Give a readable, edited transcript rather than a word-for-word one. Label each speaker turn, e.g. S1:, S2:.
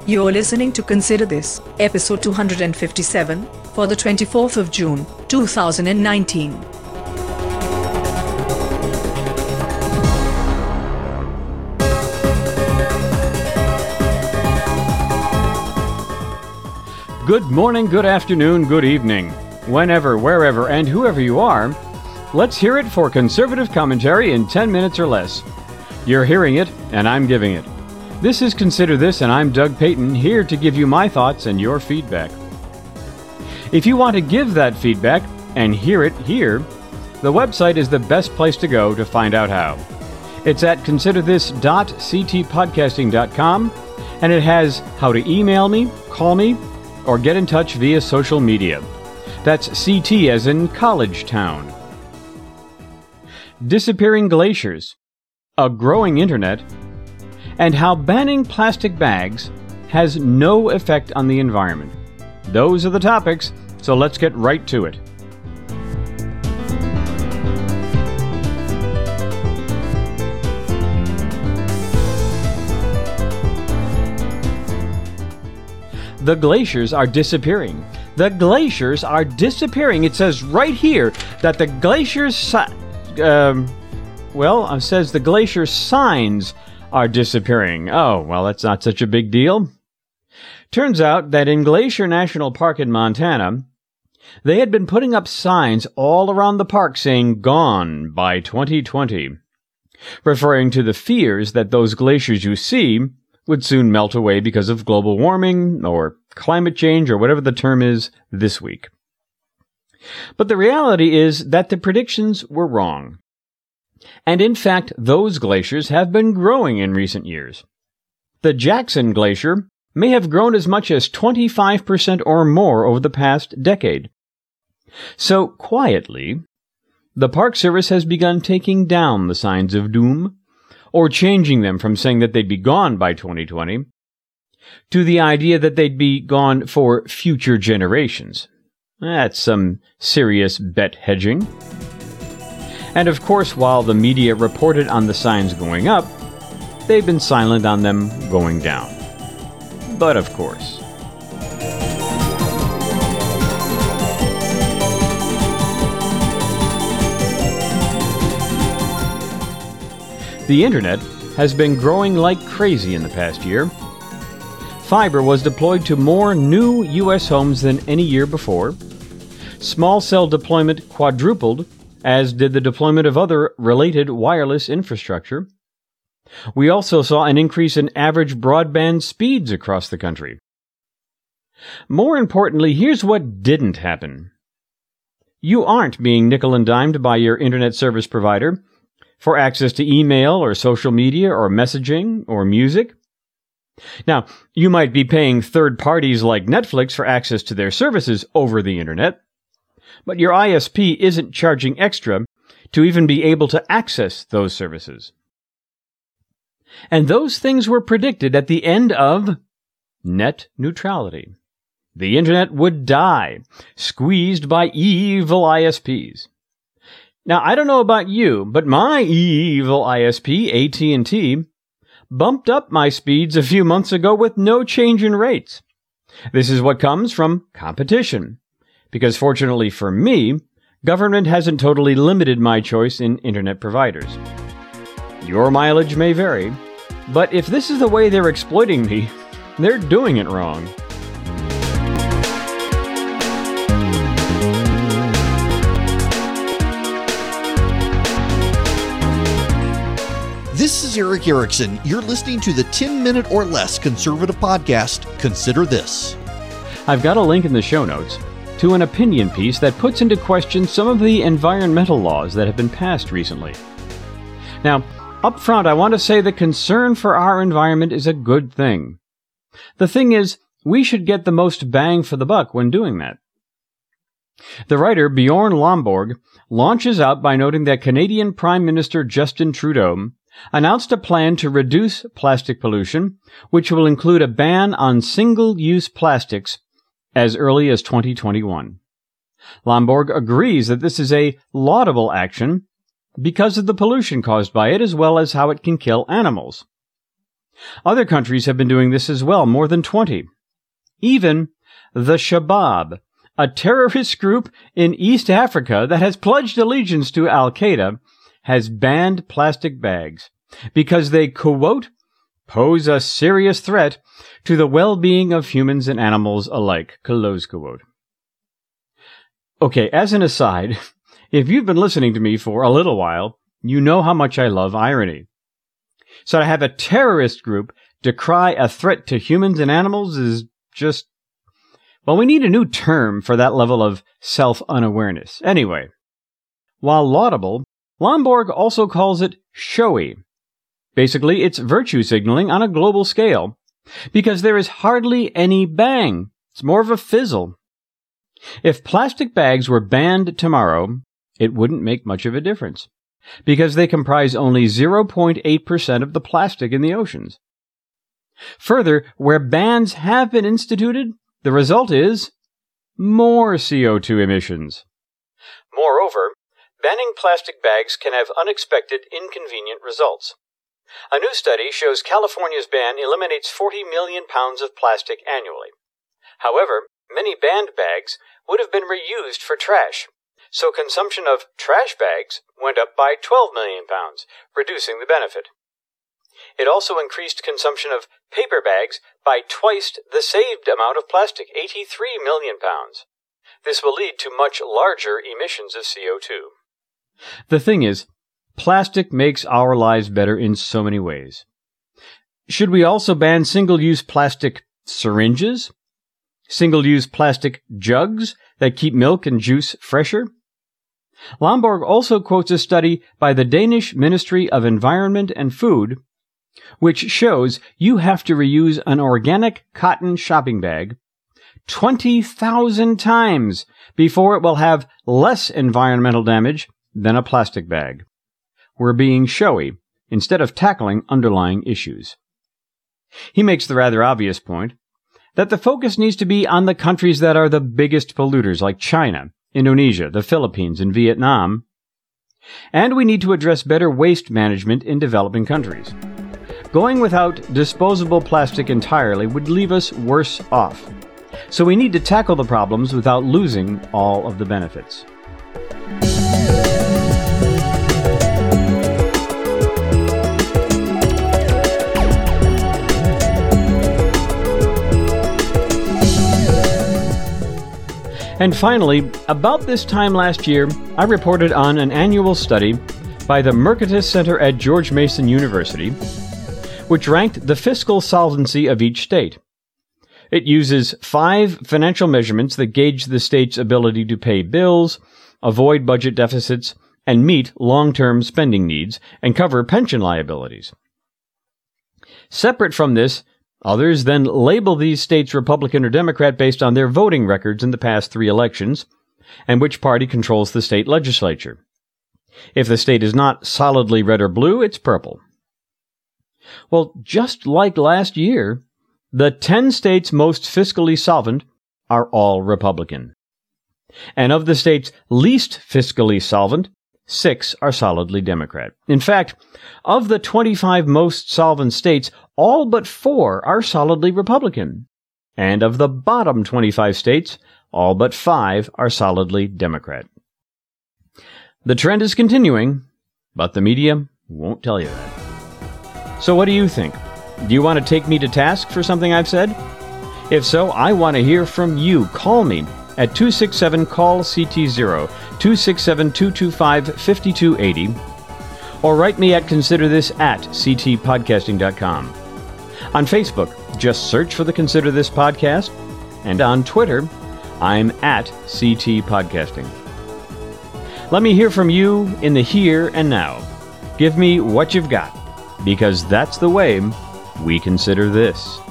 S1: You're listening to Consider This, episode 257, for the 24th of June, 2019.
S2: Good morning, good afternoon, good evening. Whenever, wherever, and whoever you are, let's hear it for conservative commentary in 10 minutes or less. You're hearing it, and I'm giving it. This is Consider This, and I'm Doug Payton, here to give you my thoughts and your feedback. If you want to give that feedback and hear it here, the website is the best place to go to find out how. It's at considerthis.ctpodcasting.com, and it has how to email me, call me, or get in touch via social media. That's CT as in College Town. Disappearing glaciers, a growing internet, and how banning plastic bags has no effect on the environment. Those are the topics, so let's get right to it. The glaciers are disappearing. The glaciers are disappearing. It says right here that the glaciers, says the glacier signs are disappearing. Oh, well, that's not such a big deal. Turns out that in Glacier National Park in Montana, they had been putting up signs all around the park saying "Gone by 2020," referring to the fears that those glaciers you see would soon melt away because of global warming or climate change or whatever the term is this week. But the reality is that the predictions were wrong. And in fact, those glaciers have been growing in recent years. The Jackson Glacier may have grown as much as 25% or more over the past decade. So, quietly, the Park Service has begun taking down the signs of doom, or changing them from saying that they'd be gone by 2020, to the idea that they'd be gone for future generations. That's some serious bet hedging. And of course, while the media reported on the signs going up, they've been silent on them going down. But of course. The internet has been growing like crazy in the past year. Fiber was deployed to more new U.S. homes than any year before. Small cell deployment quadrupled, as did the deployment of other related wireless infrastructure. We also saw an increase in average broadband speeds across the country. More importantly, here's what didn't happen. You aren't being nickel and dimed by your internet service provider for access to email or social media or messaging or music. Now, you might be paying third parties like Netflix for access to their services over the internet, but your ISP isn't charging extra to even be able to access those services. And those things were predicted at the end of net neutrality. The internet would die, squeezed by evil ISPs. Now, I don't know about you, but my evil ISP, AT&T, bumped up my speeds a few months ago with no change in rates. This is what comes from competition. Because fortunately for me, government hasn't totally limited my choice in internet providers. Your mileage may vary, but if this is the way they're exploiting me, they're doing it wrong.
S3: This is Eric Erickson. You're listening to the 10-minute or less conservative podcast, Consider This.
S2: I've got a link in the show notes to an opinion piece that puts into question some of the environmental laws that have been passed recently. Now, up front, I want to say that concern for our environment is a good thing. The thing is, we should get the most bang for the buck when doing that. The writer Bjorn Lomborg launches out by noting that Canadian Prime Minister Justin Trudeau announced a plan to reduce plastic pollution, which will include a ban on single-use plastics as early as 2021. Lomborg agrees that this is a laudable action because of the pollution caused by it as well as how it can kill animals. Other countries have been doing this as well, more than 20. Even the Shabab, a terrorist group in East Africa that has pledged allegiance to Al-Qaeda, has banned plastic bags because they, quote, pose a serious threat to the well-being of humans and animals alike, close quote. Okay, as an aside, if you've been listening to me for a little while, you know how much I love irony. So to have a terrorist group decry a threat to humans and animals is just, well, we need a new term for that level of self-unawareness. Anyway, while laudable, Lomborg also calls it showy. Basically, it's virtue signaling on a global scale, because there is hardly any bang. It's more of a fizzle. If plastic bags were banned tomorrow, it wouldn't make much of a difference, because they comprise only 0.8% of the plastic in the oceans. Further, where bans have been instituted, the result is more CO2 emissions. Moreover, banning plastic bags can have unexpected, inconvenient results. A new study shows California's ban eliminates 40 million pounds of plastic annually. However, many banned bags would have been reused for trash, so consumption of trash bags went up by 12 million pounds, reducing the benefit. It also increased consumption of paper bags by twice the saved amount of plastic, 83 million pounds. This will lead to much larger emissions of CO2. The thing is, plastic makes our lives better in so many ways. Should we also ban single-use plastic syringes? Single-use plastic jugs that keep milk and juice fresher? Lomborg also quotes a study by the Danish Ministry of Environment and Food, which shows you have to reuse an organic cotton shopping bag 20,000 times before it will have less environmental damage than a plastic bag. We're being showy instead of tackling underlying issues. He makes the rather obvious point that the focus needs to be on the countries that are the biggest polluters, like China, Indonesia, the Philippines, and Vietnam. And we need to address better waste management in developing countries. Going without disposable plastic entirely would leave us worse off. So we need to tackle the problems without losing all of the benefits. And finally, about this time last year, I reported on an annual study by the Mercatus Center at George Mason University, which ranked the fiscal solvency of each state. It uses 5 financial measurements that gauge the state's ability to pay bills, avoid budget deficits, and meet long-term spending needs, and cover pension liabilities. Separate from this, others then label these states Republican or Democrat based on their voting records in the past 3 elections, and which party controls the state legislature. If the state is not solidly red or blue, it's purple. Well, just like last year, the 10 states most fiscally solvent are all Republican. And of the states least fiscally solvent, 6 are solidly Democrat. In fact, of the 25 most solvent states, all but 4 are solidly Republican. And of the bottom 25 states, all but 5 are solidly Democrat. The trend is continuing, but the media won't tell you that. So what do you think? Do you want to take me to task for something I've said? If so, I want to hear from you. Call me at 267-CALL-CT0, 267-225-5280, or write me at considerthis@ctpodcasting.com. On Facebook, just search for the Consider This Podcast, and on Twitter, I'm at CT Podcasting. Let me hear from you in the here and now. Give me what you've got, because that's the way we consider this.